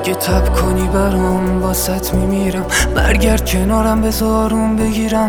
اگه تب کنی برام واسط میمیرم. برگرد کنارم بذارم بگیرم.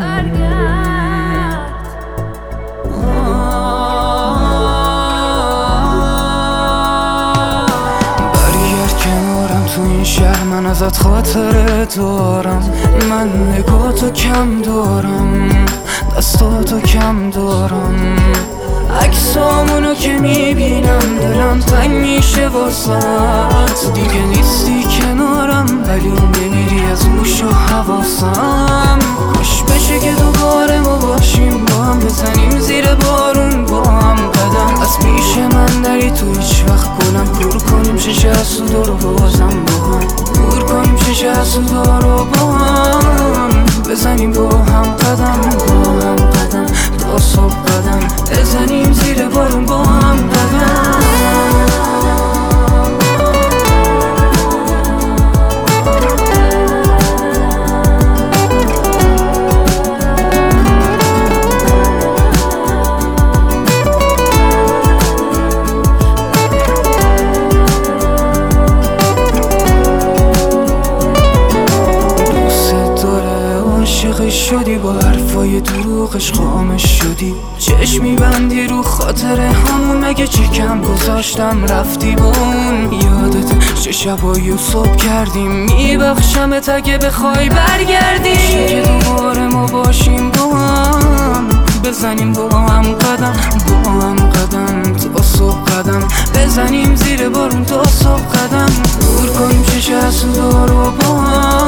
برگرد کنارم تو این شهر، من ازت خاطره دارم. من نگاهتو کم دارم، دستاتو کم دارم. عکسامونو که میبینم دلم تنگ میشه واسط. دیگه نیستی کنارم ولی نمیری از گوش و حواسم. کاش بشه که دوباره ما باشیم با هم، بزنیم زیر بارون با هم قدم. از پیش من نری تو هیچ وقت گلم، پر کنیم شش حسودا رو بازم با هم. پر کنیم شش حسودا رو با هم، بزنیم با هم قدم با هم قدم. تا صبح قدم بزنیم زیر بارون با هم قدم. عاشقش شدی، با حرفای دروغش خامش شدی. چشم میبندی رو خاطر همون، مگه چه کم گذاشتم رفتی با اون. یادت چه شبایی و صبح کردیم، میبخشمت اگه بخوای برگردی. که دوباره ما باشیم با هم، بزنیم با هم قدم با هم قدم. تا صبح قدم بزنیم زیر بارون تا صبح قدم. دور کنیم شش حسودا رو با هم،